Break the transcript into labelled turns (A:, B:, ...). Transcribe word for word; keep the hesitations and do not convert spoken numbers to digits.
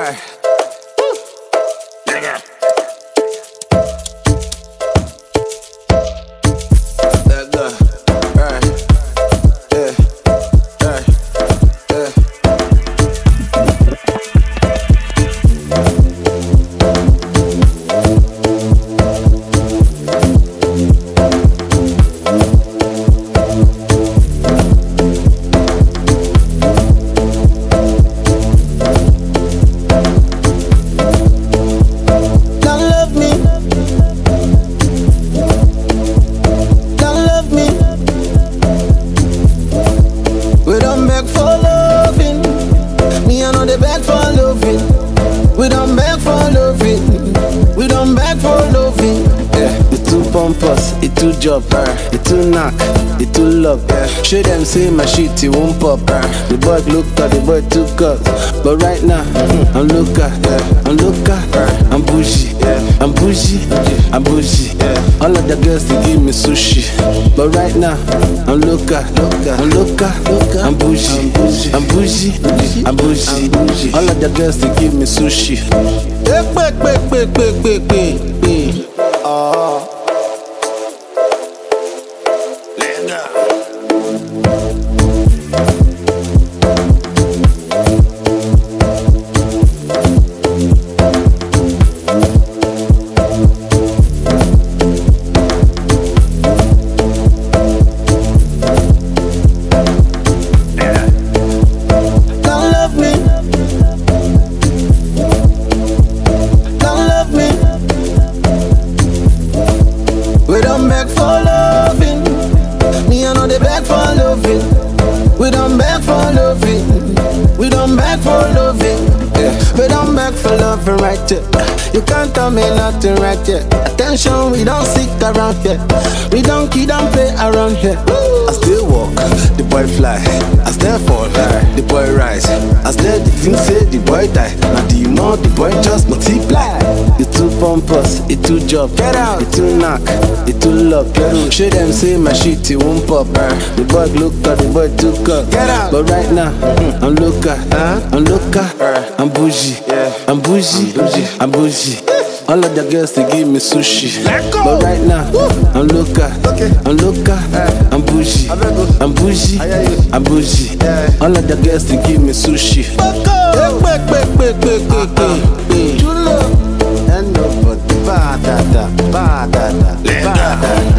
A: Alright. Nigga. Let go. Alright. Yeah. Alright. Yeah. Beg for loving, we don't beg for loving, we don't beg for loving. Yeah, it too pompous, it too job, uh, it too knock, it too love. Yeah, show them say my shit it won't pop. Uh, the boy look at the boy too cut, but right now mm, I'm looker, yeah, I'm looker, uh, I'm bougie, yeah, I'm bougie, I'm bougie. Yeah, all of the girls they give me sushi, but right now I'm looker, looker, I'm looker, looker, I'm bougie, I'm bougie, I'm bougie. All of the girls they give me sushi. Oh. We don't beg for loving, me I know they beg for loving. We don't beg for loving, we don't beg for loving. Yeah. We don't beg for loving right here. You can't tell me nothing right here. Attention, we don't seek around here. We don't kid and play around here. I still walk, the boy fly. I still fall, the boy rise. I still the thing say the boy die. Now do you know the boy just multiply? It too pompous, it too job. Get out, it too knock, it too love. Show them say my shit it won't pop. The boy look at the boy too cut. Get out. But right now mm, I'm looker, I'm looker, I'm bougie, I'm bougie, I'm bougie. All of the girls they give me sushi, but right now I'm looker, I'm looker, I'm bougie, I'm bougie, I'm bougie. All of the girls they give me sushi.
B: Chulo, and nobody, ba da da, ba da da, ba da.